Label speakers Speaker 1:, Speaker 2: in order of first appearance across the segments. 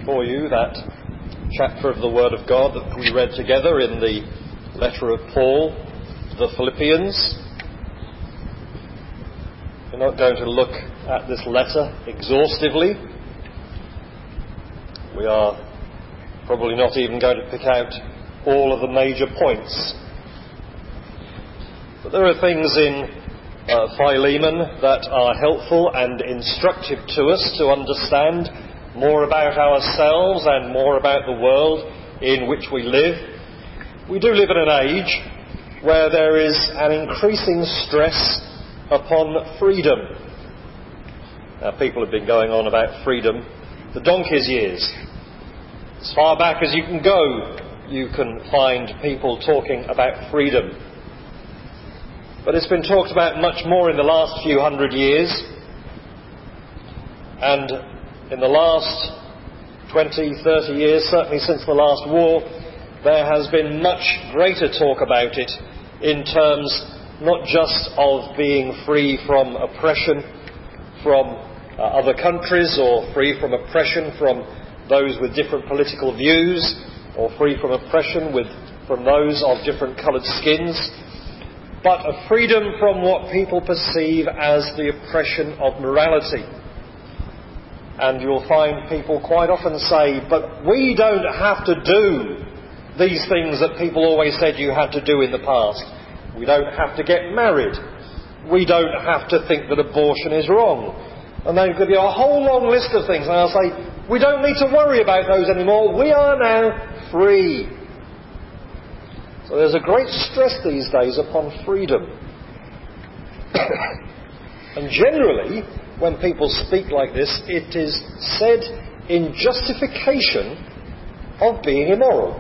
Speaker 1: before you that chapter of the Word of God that we read together in the letter of Paul to the Philippians. We're not going to look at this letter exhaustively. We are probably not even going to pick out all of the major points. But there are things in Philemon that are helpful and instructive to us to understand more about ourselves and more about the world in which we live. We do live in an age where there is an increasing stress upon freedom. Now, people have been going on about freedom for donkey's years. As far back as you can go, you can find people talking about freedom. But it's been talked about much more in the last few hundred years. And in the last 20, 30 years, certainly since the last war, there has been much greater talk about it in terms not just of being free from oppression from other countries, or free from oppression from those with different political views, or free from oppression from those of different coloured skins, but a freedom from what people perceive as the oppression of morality. And you'll find people quite often say, but we don't have to do these things that people always said you had to do in the past. We don't have to get married. We don't have to think that abortion is wrong. And there could be a whole long list of things. And I'll say, we don't need to worry about those anymore. We are now free. So there's a great stress these days upon freedom. And generally, when people speak like this, it is said in justification of being immoral.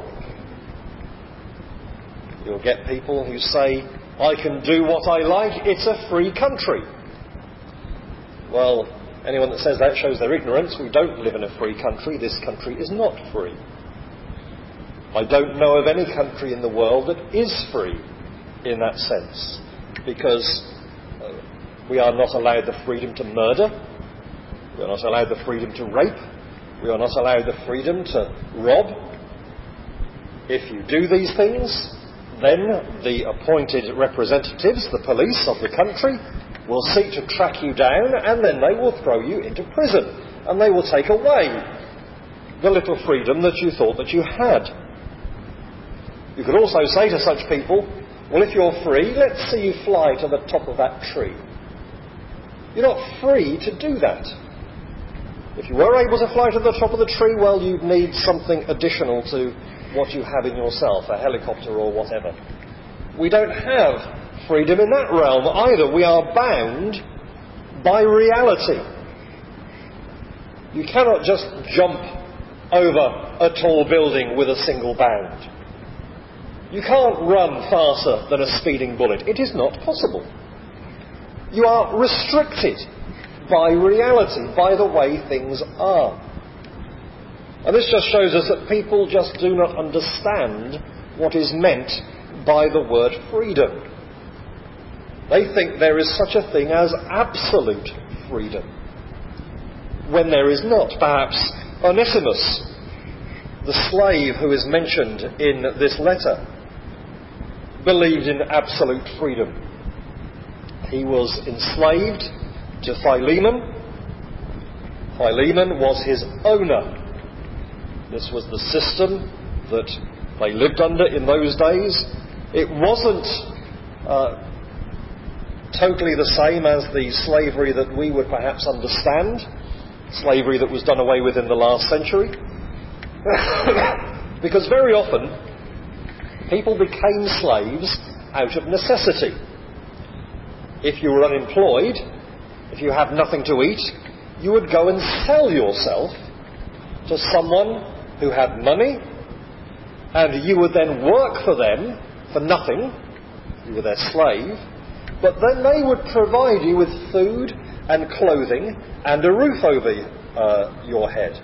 Speaker 1: You'll get people who say, I can do what I like, it's a free country. Well, anyone that says that shows their ignorance. We don't live in a free country. This country is not free. I don't know of any country in the world that is free in that sense, because we are not allowed the freedom to murder, we are not allowed the freedom to rape, we are not allowed the freedom to rob. If you do these things, then the appointed representatives, the police of the country, will seek to track you down, and then they will throw you into prison, and they will take away the little freedom that you thought that you had. You could also say to such people, well, if you're free, let's see you fly to the top of that tree. You're not free to do that. If you were able to fly to the top of the tree, well, you'd need something additional to what you have in yourself, a helicopter or whatever. We don't have freedom in that realm either. We are bound by reality. You cannot just jump over a tall building with a single bound. You can't run faster than a speeding bullet. It is not possible. You are restricted by reality, by the way things are. And this just shows us that people just do not understand what is meant by the word freedom. They think there is such a thing as absolute freedom, when there is not. Perhaps Onesimus, the slave who is mentioned in this letter, believed in absolute freedom. He was enslaved to Philemon. Philemon was his owner. This was the system that they lived under in those days. It wasn't totally the same as the slavery that we would perhaps understand, slavery that was done away with in the last century. Because very often, people became slaves out of necessity. If you were unemployed, if you had nothing to eat, you would go and sell yourself to someone who had money, and you would then work for them for nothing. You were their slave, but then they would provide you with food and clothing and a roof over your head.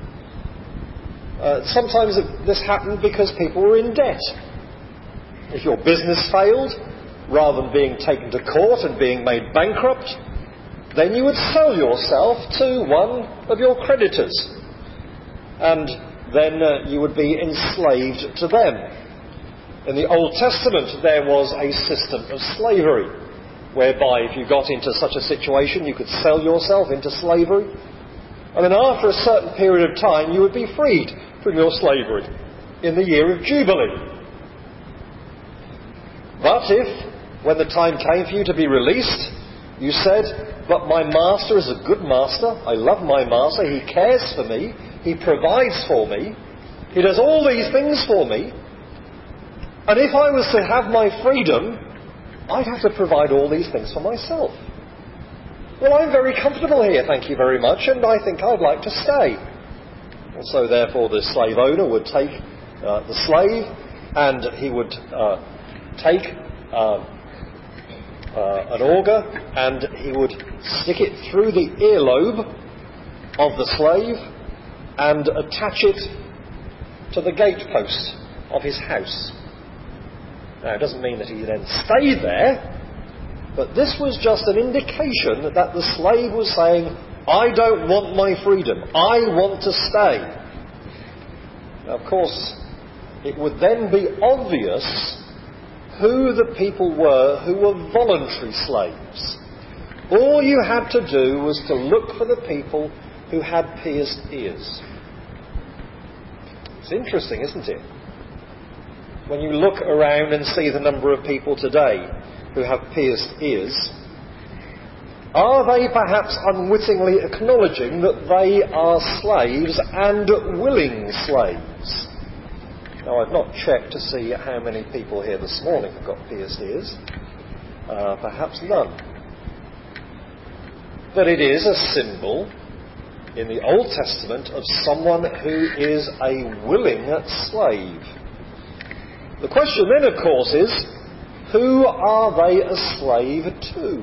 Speaker 1: Sometimes this happened because people were in debt. If your business failed, rather than being taken to court and being made bankrupt, then you would sell yourself to one of your creditors. and then you would be enslaved to them. In the Old Testament there was a system of slavery, whereby if you got into such a situation you could sell yourself into slavery, and then after a certain period of time you would be freed from your slavery in the year of Jubilee. But if, when the time came for you to be released, you said, but my master is a good master, I love my master, he cares for me, he provides for me, he does all these things for me, and if I was to have my freedom, I'd have to provide all these things for myself. Well, I'm very comfortable here, thank you very much, and I think I'd like to stay. And so therefore the slave owner would take the slave, and he would take an auger, and he would stick it through the earlobe of the slave and attach it to the gatepost of his house. Now, it doesn't mean that he then stayed there, but this was just an indication that the slave was saying, I don't want my freedom, I want to stay. Now, of course, it would then be obvious who the people were who were voluntary slaves. All you had to do was to look for the people who had pierced ears. It's interesting, isn't it? When you look around and see the number of people today who have pierced ears, are they perhaps unwittingly acknowledging that they are slaves and willing slaves? Now, I've not checked to see how many people here this morning have got pierced ears. Perhaps none. But it is a symbol in the Old Testament of someone who is a willing slave. The question then, of course, is, who are they a slave to?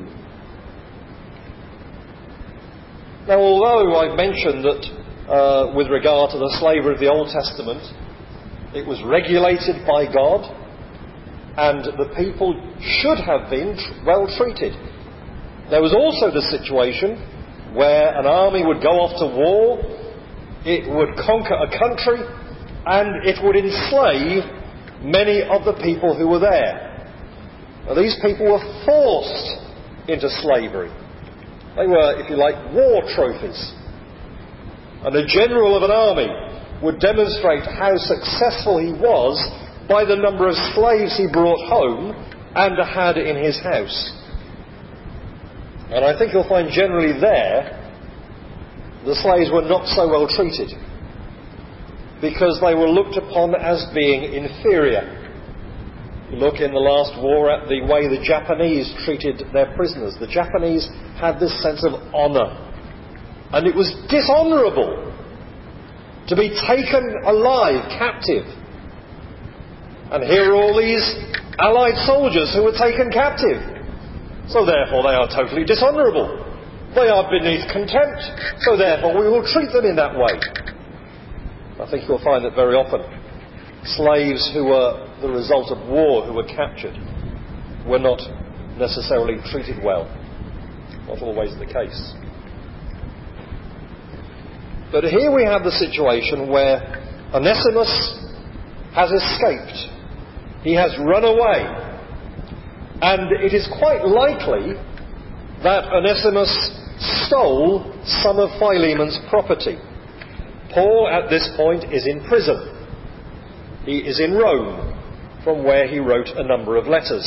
Speaker 1: Now, although I've mentioned that with regard to the slavery of the Old Testament, it was regulated by God, and the people should have been well treated. There was also the situation where an army would go off to war, it would conquer a country, and it would enslave many of the people who were there. Now, these people were forced into slavery. They were, if you like, war trophies. And the general of an army would demonstrate how successful he was by the number of slaves he brought home and had in his house. And I think you'll find generally there the slaves were not so well treated, because they were looked upon as being inferior. You look in the last war at the way the Japanese treated their prisoners. The Japanese had this sense of honour, and it was dishonourable to be taken alive, captive. And here are all these Allied soldiers who were taken captive. So therefore they are totally dishonourable. They are beneath contempt. So therefore we will treat them in that way. I think you'll find that very often slaves who were the result of war, who were captured, were not necessarily treated well. Not always the case. But here we have the situation where Onesimus has escaped. He has run away. And it is quite likely that Onesimus stole some of Philemon's property. Paul, at this point, is in prison. He is in Rome, from where he wrote a number of letters.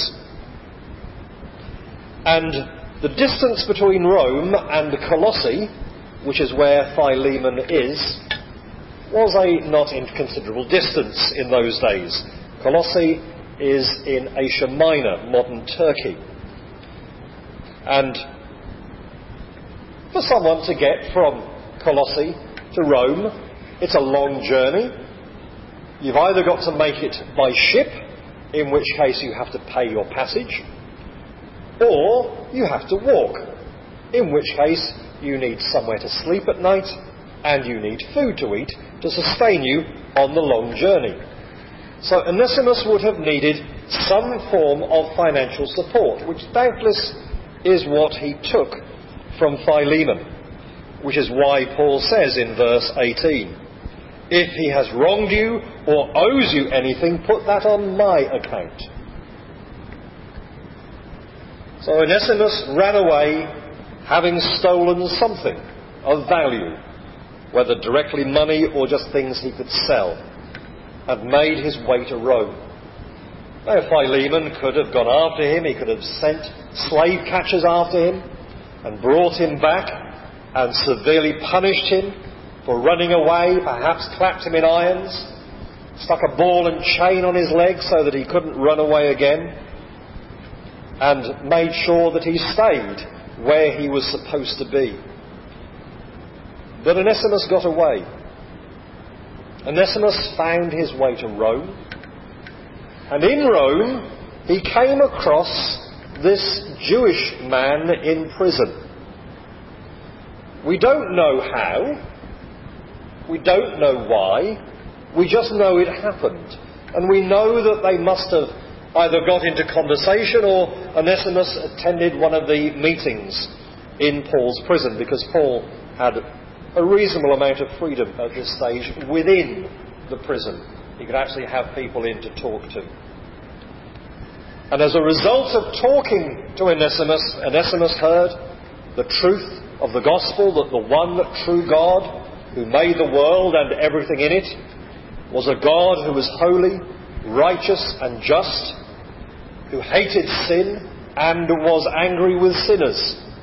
Speaker 1: And the distance between Rome and Colossae, which is where Philemon is, was a not inconsiderable distance in those days. Colossae is in Asia Minor, modern Turkey. And for someone to get from Colossae to Rome, it's a long journey. You've either got to make it by ship, in which case you have to pay your passage, or you have to walk, in which case you need somewhere to sleep at night, and you need food to eat to sustain you on the long journey. So Onesimus would have needed some form of financial support, which doubtless is what he took from Philemon, which is why Paul says in verse 18, If he has wronged you or owes you anything, put that on my account. So Onesimus ran away, having stolen something of value, whether directly money or just things he could sell, and made his way to Rome. Now Philemon could have gone after him, he could have sent slave catchers after him and brought him back and severely punished him for running away, perhaps clapped him in irons, stuck a ball and chain on his leg so that he couldn't run away again, and made sure that he stayed where he was supposed to be. But Onesimus got away. Onesimus found his way to Rome, and in Rome he came across this Jewish man in prison. We don't know how, we don't know why, we just know it happened. And we know that they must have either got into conversation or Onesimus attended one of the meetings in Paul's prison, because Paul had a reasonable amount of freedom at this stage within the prison. He could actually have people in to talk to. And as a result of talking to Onesimus, Onesimus heard the truth of the gospel, that the one true God who made the world and everything in it was a God who was holy, righteous and just, who hated sin and was angry with sinners.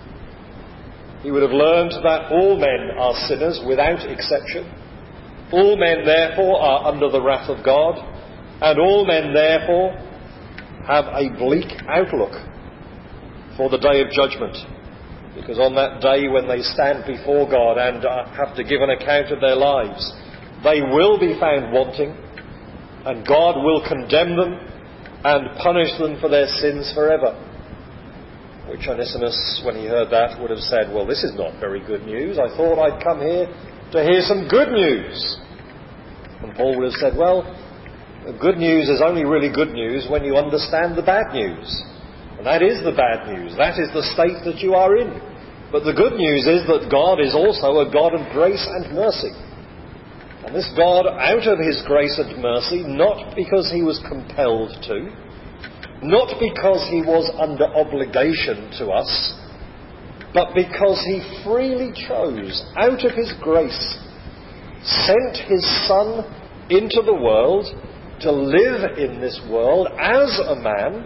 Speaker 1: He would have learned that all men are sinners without exception. All men therefore are under the wrath of God, and all men therefore have a bleak outlook for the day of judgment. Because on that day when they stand before God and have to give an account of their lives, they will be found wanting, and God will condemn them and punish them for their sins forever. Which Onesimus, when he heard that, would have said, well, this is not very good news. I thought I'd come here to hear some good news. And Paul would have said, well, the good news is only really good news when you understand the bad news. And that is the bad news. That is the state that you are in. But the good news is that God is also a God of grace and mercy. And this God, out of his grace and mercy, not because he was compelled to, not because he was under obligation to us, but because he freely chose, out of his grace, sent his Son into the world to live in this world as a man,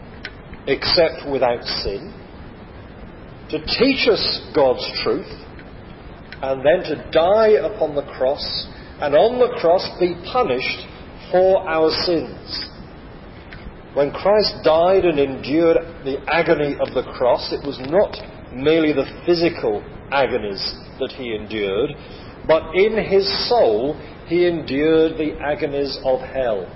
Speaker 1: except without sin, to teach us God's truth, and then to die upon the cross, and on the cross be punished for our sins. When Christ died and endured the agony of the cross, it was not merely the physical agonies that he endured, but in his soul he endured the agonies of hell.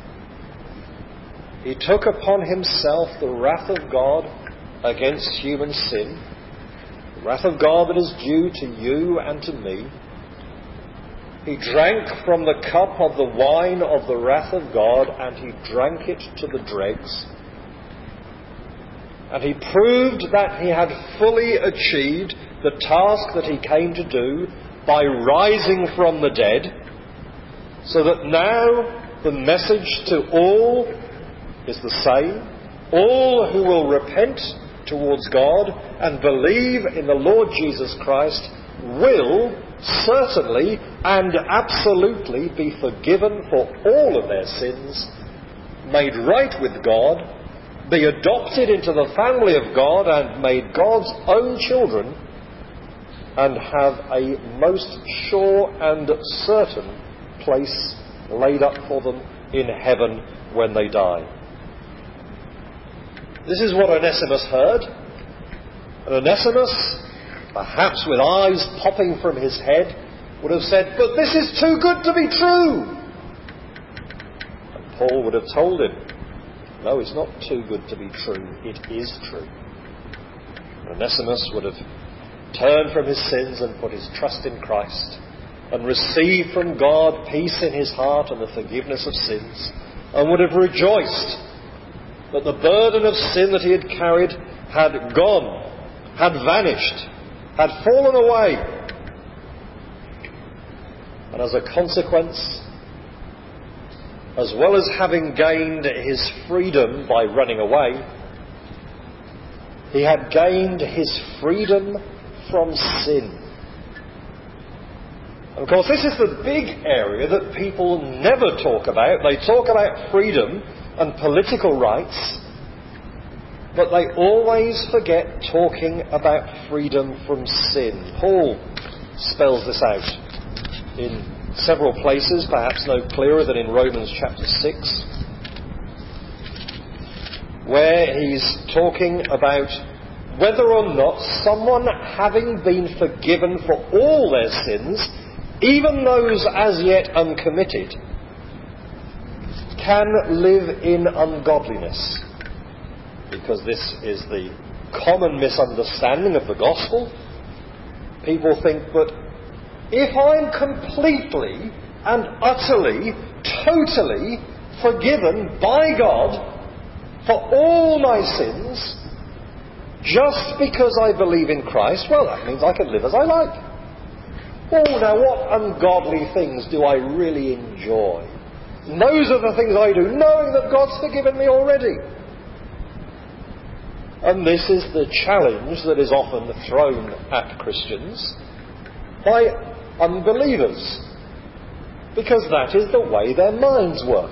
Speaker 1: He took upon himself the wrath of God against human sin, the wrath of God that is due to you and to me. He drank from the cup of the wine of the wrath of God, and he drank it to the dregs. And he proved that he had fully achieved the task that he came to do by rising from the dead, so that now the message to all is the same. All who will repent towards God and believe in the Lord Jesus Christ will certainly and absolutely be forgiven for all of their sins, made right with God, be adopted into the family of God and made God's own children, and have a most sure and certain place laid up for them in heaven when they die. This is what Onesimus heard. And Onesimus, perhaps with eyes popping from his head, would have said, but this is too good to be true. And Paul would have told him, no, it's not too good to be true, it is true. And Onesimus would have turned from his sins and put his trust in Christ, and received from God peace in his heart and the forgiveness of sins, and would have rejoiced that the burden of sin that he had carried had gone, had vanished, had fallen away. And as a consequence, as well as having gained his freedom by running away, he had gained his freedom from sin. And of course, this is the big area that people never talk about. They talk about freedom and political rights, but they always forget talking about freedom from sin. Paul spells this out in several places, perhaps no clearer than in Romans chapter 6, where he's talking about whether or not someone, having been forgiven for all their sins, even those as yet uncommitted, can live in ungodliness. Because this is the common misunderstanding of the gospel. People think, but if I'm completely and utterly, totally forgiven by God for all my sins, just because I believe in Christ, well, that means I can live as I like. Oh, now what ungodly things do I really enjoy? And those are the things I do, knowing that God's forgiven me already. And this is the challenge that is often thrown at Christians by unbelievers, because that is the way their minds work.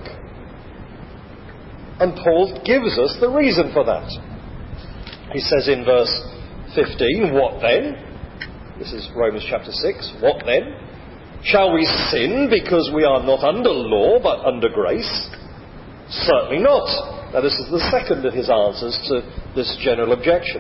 Speaker 1: And Paul gives us the reason for that. He says in verse 15, what then? This is Romans chapter 6. What then? Shall we sin because we are not under law but under grace? Certainly not. Now this is the second of his answers to this general objection.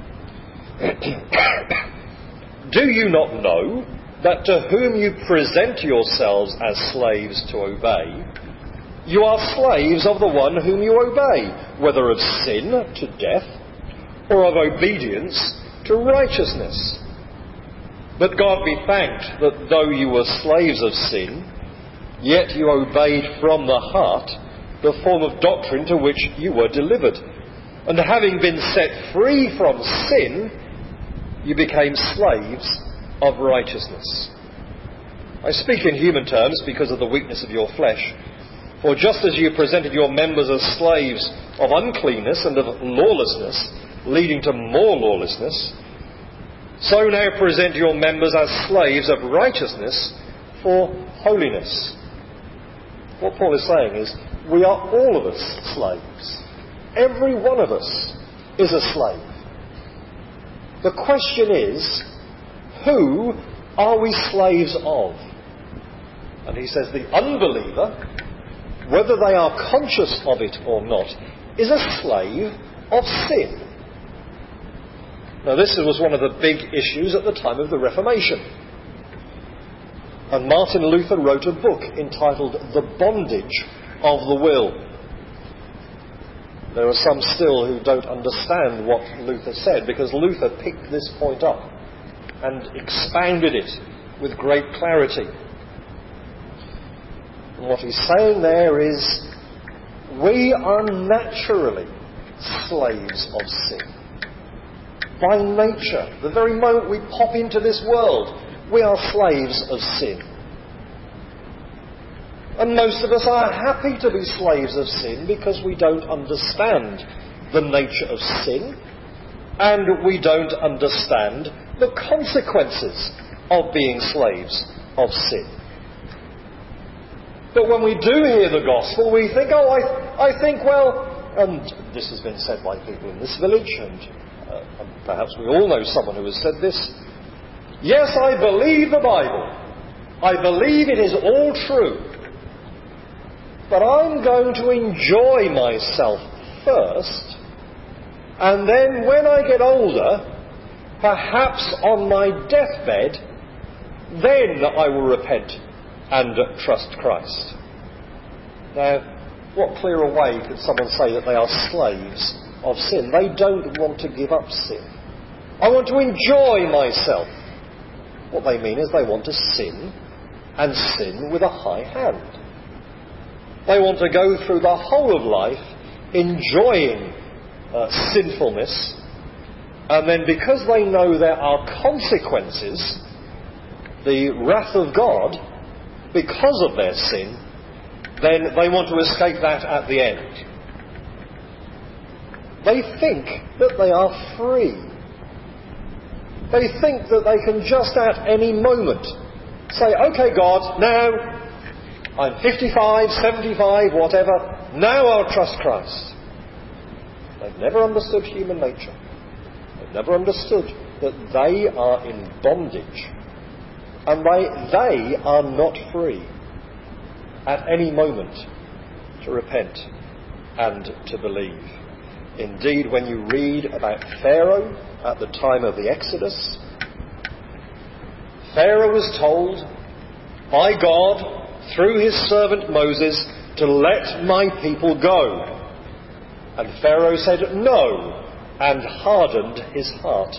Speaker 1: Do you not know that to whom you present yourselves as slaves to obey, you are slaves of the one whom you obey, whether of sin to death, or of obedience to righteousness? But God be thanked that though you were slaves of sin, yet you obeyed from the heart the form of doctrine to which you were delivered. And having been set free from sin, you became slaves of righteousness. I speak in human terms because of the weakness of your flesh. For just as you presented your members as slaves of uncleanness and of lawlessness, leading to more lawlessness, so now present your members as slaves of righteousness for holiness. What Paul is saying is, we are all of us slaves. Every one of us is a slave. The question is, who are we slaves of? And he says the unbeliever, whether they are conscious of it or not, is a slave of sin. Now this was one of the big issues at the time of the Reformation. And Martin Luther wrote a book entitled The Bondage of the Will. There are some still who don't understand what Luther said, because Luther picked this point up and expounded it with great clarity. And what he's saying there is, we are naturally slaves of sin. By nature, the very moment we pop into this world, we are slaves of sin. And most of us are happy to be slaves of sin because we don't understand the nature of sin, and we don't understand the consequences of being slaves of sin. But when we do hear the gospel, we think, I think, well, and this has been said by people in this village, and perhaps we all know someone who has said this. Yes, I believe the Bible. I believe it is all true. But I'm going to enjoy myself first, and then when I get older, perhaps on my deathbed, then I will repent and trust Christ. Now, what clearer way could someone say that they are slaves of sin? They don't want to give up sin. I want to enjoy myself. What they mean is they want to sin, and sin with a high hand. They want to go through the whole of life enjoying sinfulness, and then because they know there are consequences, the wrath of God, because of their sin, then they want to escape that at the end. They think that they are free. They think that they can just at any moment say, OK, God, now I'm 55, 75, whatever, now I'll trust Christ. They've never understood human nature. They've never understood that they are in bondage and they are not free at any moment to repent and to believe. Indeed, when you read about Pharaoh at the time of the Exodus, Pharaoh was told by God through his servant Moses to let my people go. And Pharaoh said no and hardened his heart.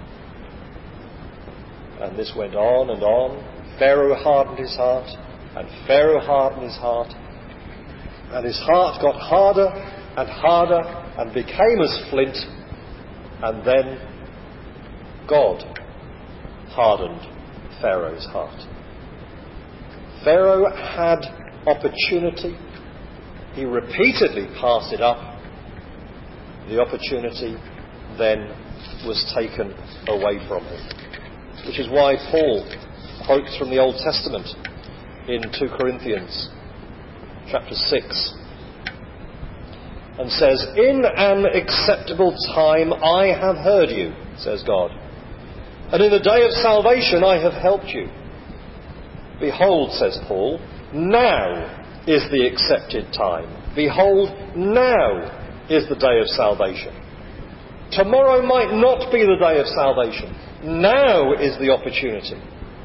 Speaker 1: And this went on and on. Pharaoh hardened his heart, and Pharaoh hardened his heart, and his heart got harder and harder and became as flint, and then God hardened Pharaoh's heart. Pharaoh had opportunity. He repeatedly passed it up. The opportunity then was taken away from him. Which is why Paul quotes from the Old Testament in 2 Corinthians chapter 6 and says, "In an acceptable time I have heard you, says God, and in the day of salvation I have helped you. Behold," says Paul, "now is the accepted time. Behold, now is the day of salvation." Tomorrow might not be the day of salvation. Now is the opportunity.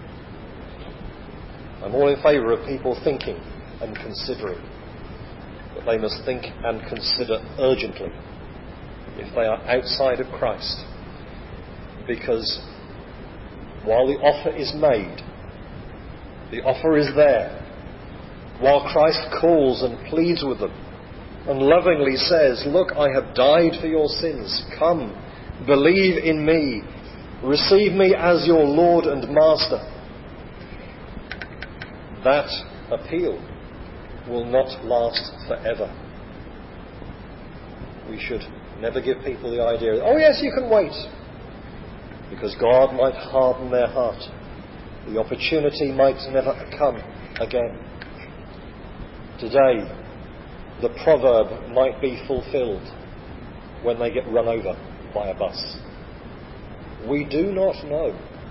Speaker 1: I'm all in favour of people thinking and considering, but they must think and consider urgently if they are outside of Christ, because while the offer is made, the offer is there, while Christ calls and pleads with them and lovingly says, "Look, I have died for your sins. Come, believe in me. Receive me as your Lord and Master." That appeal will not last forever. We should never give people the idea, "Oh yes, you can wait," because God might harden their heart. The opportunity might never come again. Today, the proverb might be fulfilled when they get run over by a bus. We do not know.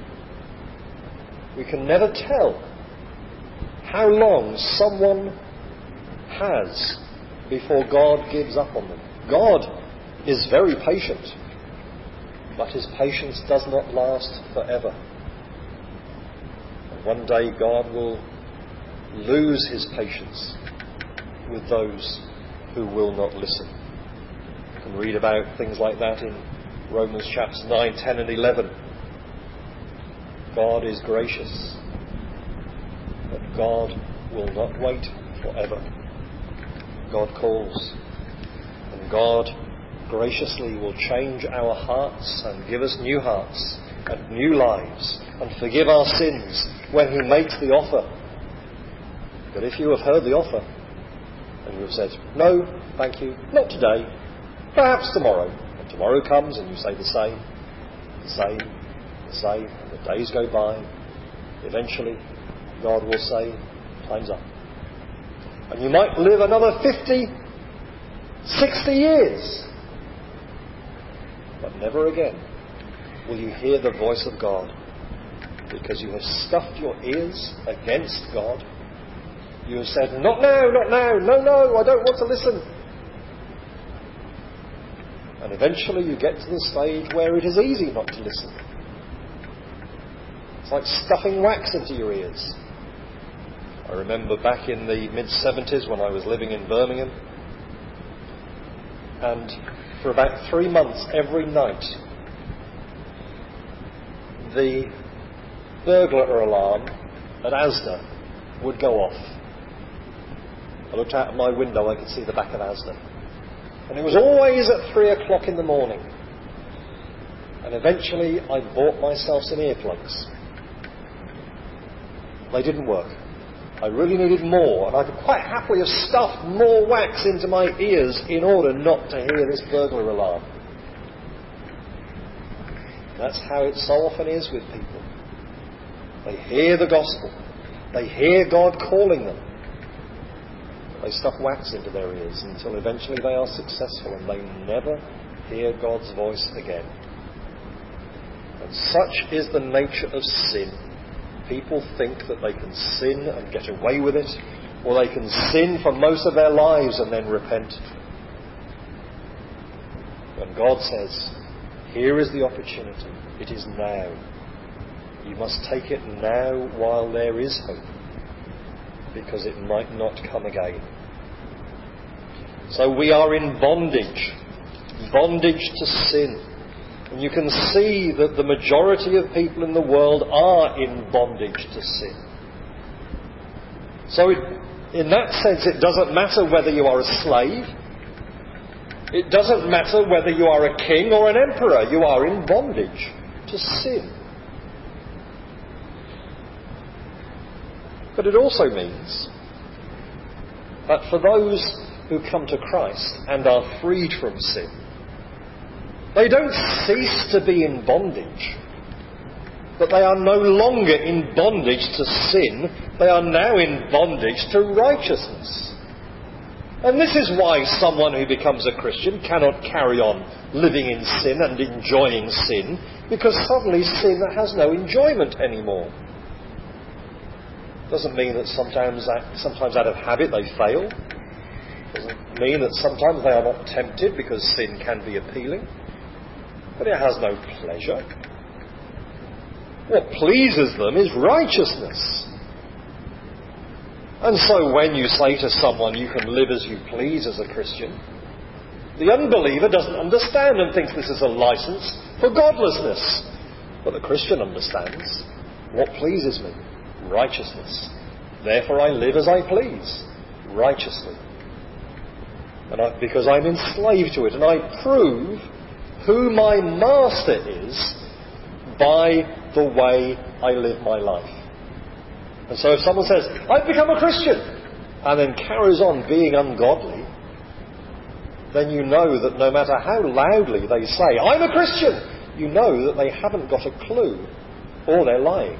Speaker 1: We can never tell how long someone has before God gives up on them. God is very patient, but his patience does not last forever. And one day God will lose his patience with those who will not listen. You can read about things like that in Romans chapters 9, 10 and 11. God is gracious, but God will not wait forever. God calls, and God graciously will change our hearts and give us new hearts and new lives and forgive our sins when he makes the offer. But if you have heard the offer and you have said, "No, thank you, not today, perhaps tomorrow," and tomorrow comes and you say the same, and the days go by, eventually God will say, "Time's up." And you might live another 50, 60 years, but never again will you hear the voice of God, because you have stuffed your ears against God. You have said, "Not now, not now, no, I don't want to listen." And eventually you get to the stage where it is easy not to listen. It's like stuffing wax into your ears. I remember back in the mid-70s when I was living in Birmingham, and for about 3 months every night the burglar alarm at Asda would go off. I looked out of my window, I could see the back of Asda. And it was always at 3 o'clock in the morning. And eventually I bought myself some earplugs. They didn't work. I really needed more, and I could quite happily have stuffed more wax into my ears in order not to hear this burglar alarm. That's how it so often is with people. They hear the gospel. They hear God calling them. They stuff wax into their ears until eventually they are successful and they never hear God's voice again. And such is the nature of sin. People think that they can sin and get away with it, or they can sin for most of their lives and then repent. When God says, here is the opportunity, it is now. You must take it now while there is hope, because it might not come again. So we are in bondage to sin. And you can see that the majority of people in the world are in bondage to sin. So in that sense, it doesn't matter whether you are a slave. It doesn't matter whether you are a king or an emperor. You are in bondage to sin. But it also means that for those who come to Christ and are freed from sin, they don't cease to be in bondage, but they are no longer in bondage to sin. They are now in bondage to righteousness. And this is why someone who becomes a Christian cannot carry on living in sin and enjoying sin, because suddenly sin has no enjoyment anymore. Doesn't mean that sometimes out of habit they fail. Doesn't mean that sometimes they are not tempted because sin can be appealing. But it has no pleasure. What pleases them is righteousness. And so when you say to someone you can live as you please as a Christian, the unbeliever doesn't understand and thinks this is a license for godlessness. But the Christian understands what pleases me. Righteousness. Therefore I live as I please. Righteously. And because I'm enslaved to it, and I prove who my master is by the way I live my life. And so if someone says, I've become a Christian, and then carries on being ungodly, then you know that no matter how loudly they say, I'm a Christian, you know that they haven't got a clue, or they're lying.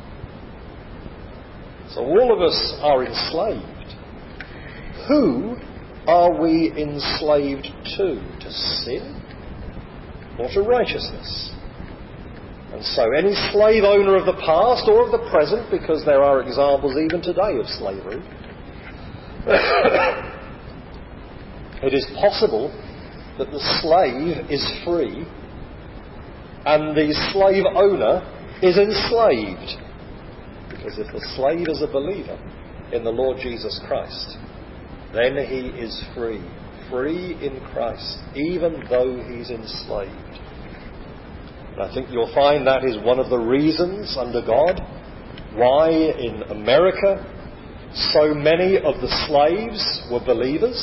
Speaker 1: So all of us are enslaved. Who are we enslaved to? To sin? Or to righteousness? And so any slave owner of the past or of the present, because there are examples even today of slavery, it is possible that the slave is free and the slave owner is enslaved. Because if the slave is a believer in the Lord Jesus Christ, then he is free. Free in Christ, even though he's enslaved. And I think you'll find that is one of the reasons under God why in America so many of the slaves were believers.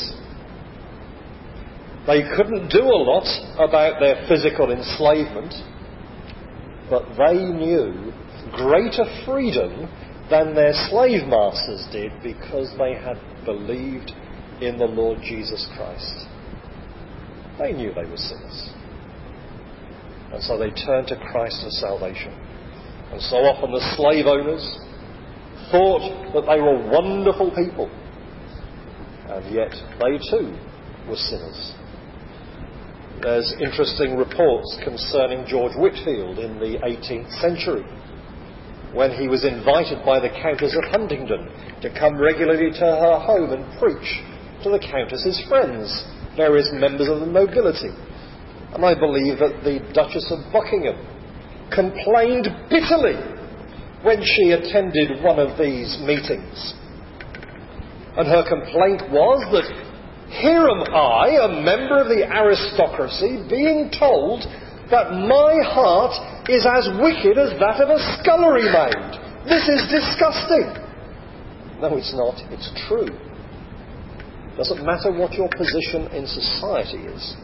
Speaker 1: They couldn't do a lot about their physical enslavement, but they knew greater freedom than their slave masters did because they had believed in the Lord Jesus Christ. They knew they were sinners. And so they turned to Christ for salvation. And so often the slave owners thought that they were wonderful people. And yet they too were sinners. There's interesting reports concerning George Whitefield in the 18th century, when he was invited by the Countess of Huntingdon to come regularly to her home and preach to the Countess's friends, various members of the nobility. And I believe that the Duchess of Buckingham complained bitterly when she attended one of these meetings. And her complaint was that here am I, a member of the aristocracy, being told that my heart is as wicked as that of a scullery maid. This is disgusting. No, it's not. It's true. It doesn't matter what your position in society is.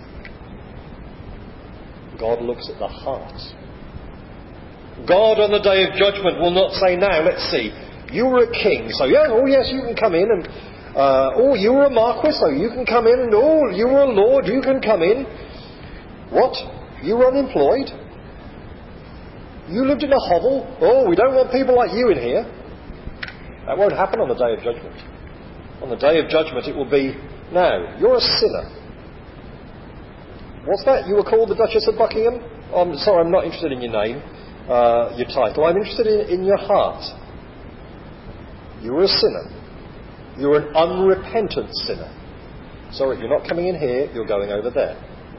Speaker 1: God looks at the heart. God on the day of judgment will not say, now, let's see, You were a king, so yeah, oh yes, you can come in, and oh, you were a marquis, so you can come in, and oh, you were a lord, you can come in. What? You were unemployed? You lived in a hovel? Oh, we don't want people like you in here. That won't happen on the day of judgment. On the day of judgment it will be, now, you're a sinner. What's that? You were called the Duchess of Buckingham? Oh, I'm sorry, I'm not interested in your name, your title. I'm interested in your heart. You were a sinner. You were an unrepentant sinner. Sorry, you're not coming in here, you're going over there.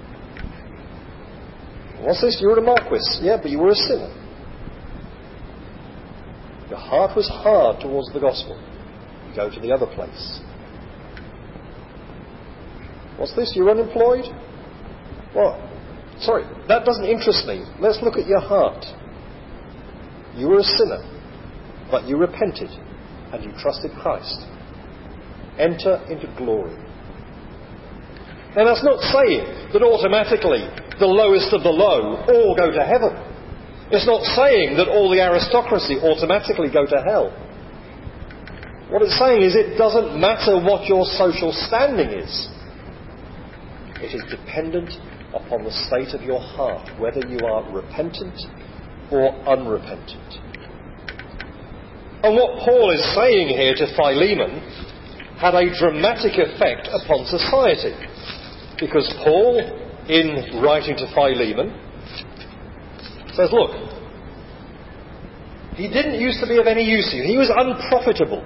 Speaker 1: What's this? You were a marquis. Yeah, but you were a sinner. Your heart was hard towards the gospel. You go to the other place. What's this? You're unemployed? What? Sorry, that doesn't interest me. Let's look at your heart. You were a sinner, but you repented and you trusted Christ. Enter into glory. Now that's not saying that automatically the lowest of the low all go to heaven. It's not saying that all the aristocracy automatically go to hell. What it's saying is it doesn't matter what your social standing is. It is dependent upon the state of your heart, whether you are repentant or unrepentant. And what Paul is saying here to Philemon had a dramatic effect upon society. Because Paul, in writing to Philemon, says, look, he didn't used to be of any use to you. He was unprofitable.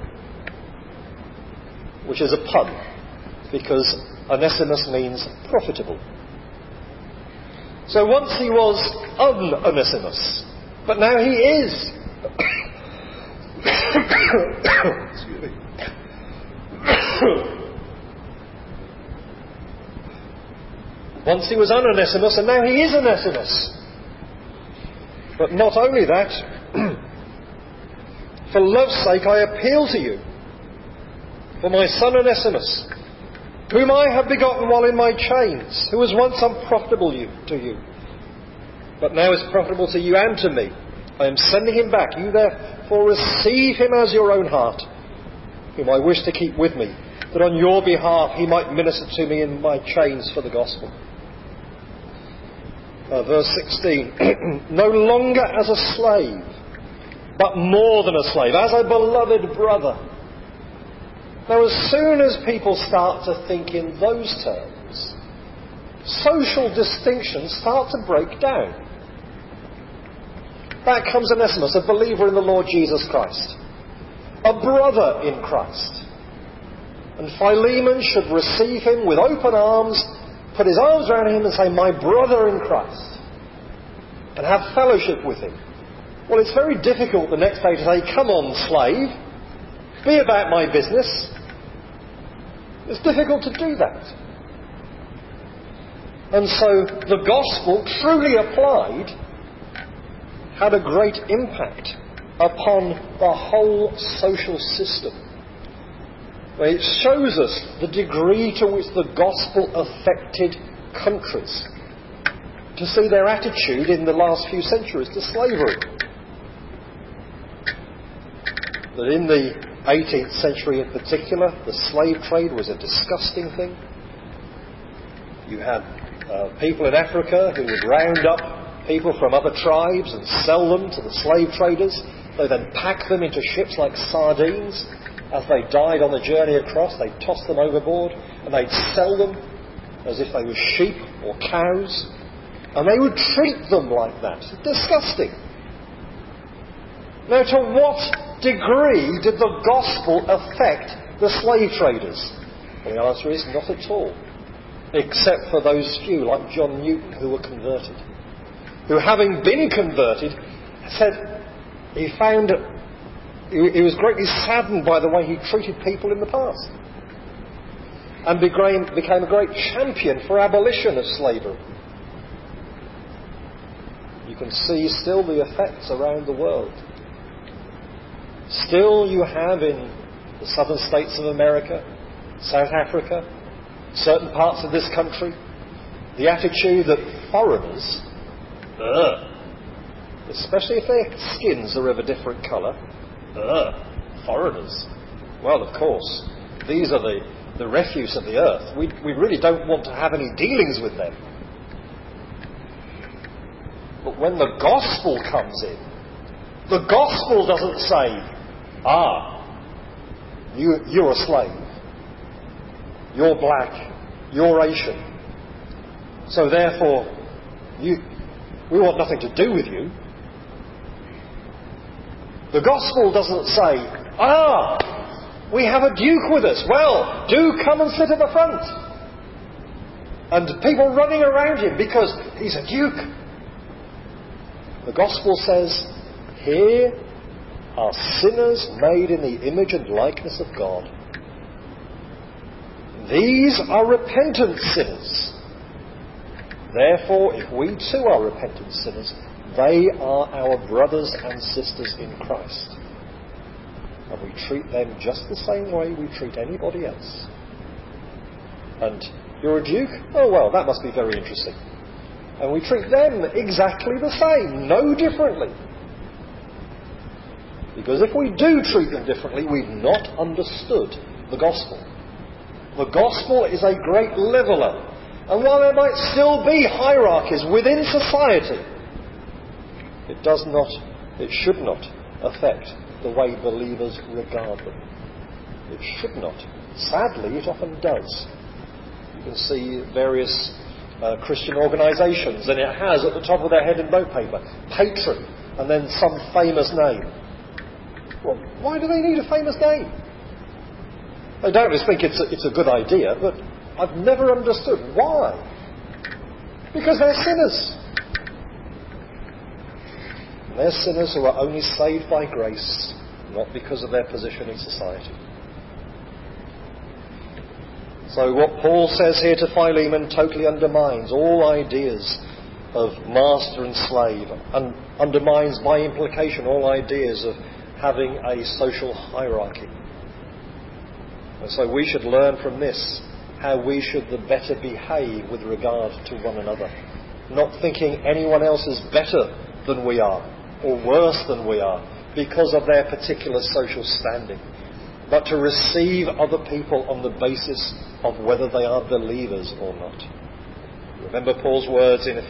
Speaker 1: Which is a pun, because Onesimus means profitable. So once he was un-Onesimus, but now he is. Excuse me. Once he was un-Onesimus, and now he is Onesimus. But not only that, for love's sake I appeal to you, for my son Onesimus, whom I have begotten while in my chains, who was once unprofitable to you, but now is profitable to you and to me. I am sending him back. You therefore receive him as your own heart, whom I wish to keep with me, that on your behalf he might minister to me in my chains for the gospel. Verse 16, no longer as a slave, but more than a slave, as a beloved brother. Now, as soon as people start to think in those terms, social distinctions start to break down. Back comes Onesimus, a believer in the Lord Jesus Christ, a brother in Christ. And Philemon should receive him with open arms, put his arms around him and say, my brother in Christ, and have fellowship with him. Well, it's very difficult the next day to say, come on, slave, be about my business. It's difficult to do that. And so the gospel, truly applied, had a great impact upon the whole social system. It shows us the degree to which the gospel affected countries, to see their attitude in the last few centuries to slavery. That in the 18th century in particular, the slave trade was a disgusting thing. You had people in Africa who would round up people from other tribes and sell them to the slave traders. They then pack them into ships like sardines. As they died on the journey across, they'd toss them overboard and they'd sell them as if they were sheep or cows. And they would treat them like that. Disgusting. Now, to what degree did the gospel affect the slave traders? Well, the answer is not at all. Except for those few, like John Newton, who were converted. Who, having been converted, said he found he was greatly saddened by the way he treated people in the past. And became a great champion for abolition of slavery. You can see still the effects around the world. Still you have in the southern states of America, South Africa, certain parts of this country, the attitude that foreigners, especially if their skins are of a different colour, foreigners. Well, of course, these are the refuse of the earth. We really don't want to have any dealings with them. But when the gospel comes in, the gospel doesn't say, you're a slave, you're black, you're Asian, so therefore we want nothing to do with you. The gospel doesn't say, we have a duke with us. Well, do come and sit at the front. And people running around him because he's a duke. The gospel says, here are sinners made in the image and likeness of God. These are repentant sinners. Therefore, if we too are repentant sinners, they are our brothers and sisters in Christ. And we treat them just the same way we treat anybody else. And you're a duke? Oh, well, that must be very interesting. And we treat them exactly the same, no differently. Because if we do treat them differently, we've not understood the gospel. The gospel is a great leveller. And while there might still be hierarchies within society, it should not affect the way believers regard them. It should not. Sadly, it often does. You can see various Christian organisations, and it has at the top of their head in notepaper, patron, and then some famous name. Well, why do they need a famous name? They doubtless think it's a good idea, but I've never understood why. Because they're sinners. And they're sinners who are only saved by grace, not because of their position in society. So what Paul says here to Philemon totally undermines all ideas of master and slave, and undermines by implication all ideas of having a social hierarchy. And so we should learn from this how we should the better behave with regard to one another, not thinking anyone else is better than we are or worse than we are because of their particular social standing, but to receive other people on the basis of whether they are believers or not. Remember Paul's words in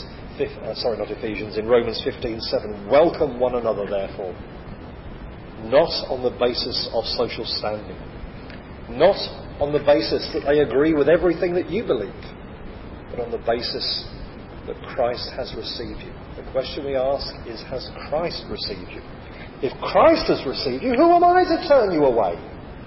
Speaker 1: in Romans 15:7, welcome one another therefore, not on the basis of social standing, not on the basis that they agree with everything that you believe, but on the basis that Christ has received you. The question we ask is, has Christ received you? If Christ has received you, who am I to turn you away?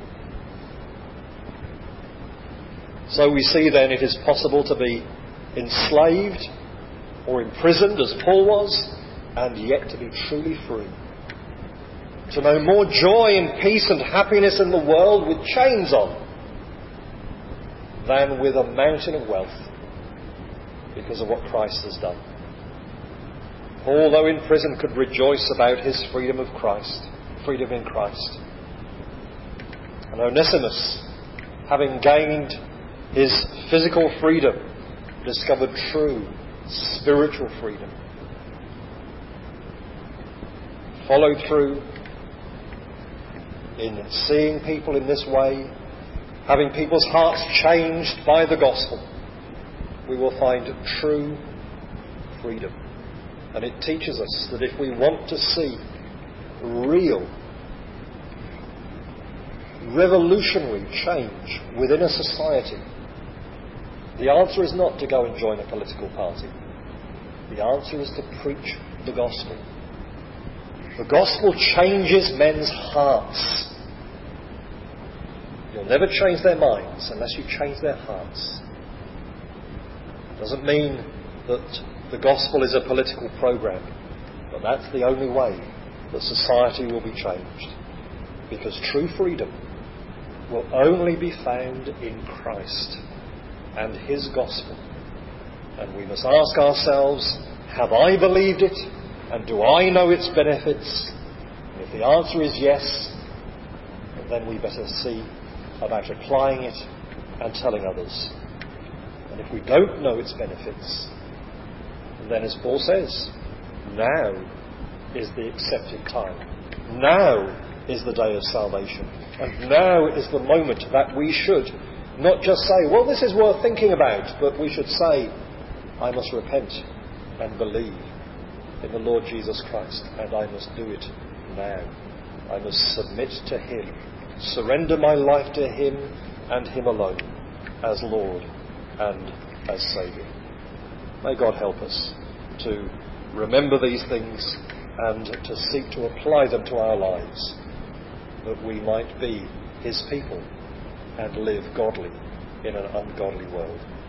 Speaker 1: So we see then it is possible to be enslaved or imprisoned as Paul was, and yet to be truly free. To know more joy and peace and happiness in the world with chains on than with a mountain of wealth because of what Christ has done. Paul, though in prison, could rejoice about his freedom in Christ. And Onesimus, having gained his physical freedom, discovered true spiritual freedom. Followed through in seeing people in this way, having people's hearts changed by the gospel, we will find true freedom. And it teaches us that if we want to see real, revolutionary change within a society, the answer is not to go and join a political party. The answer is to preach the gospel. The gospel changes men's hearts. You'll never change their minds unless you change their hearts. It doesn't mean that the gospel is a political program, but that's the only way that society will be changed. Because true freedom will only be found in Christ and His gospel. And we must ask ourselves, have I believed it? And do I know its benefits? And if the answer is yes, then we better see about applying it and telling others. And if we don't know its benefits, then as Paul says, now is the accepted time. Now is the day of salvation. And now is the moment that we should not just say, well, this is worth thinking about, but we should say, I must repent and believe in the Lord Jesus Christ, and I must do it now. I must submit to Him, surrender my life to Him and Him alone as Lord and as Saviour. May God help us to remember these things and to seek to apply them to our lives, that we might be His people and live godly in an ungodly world.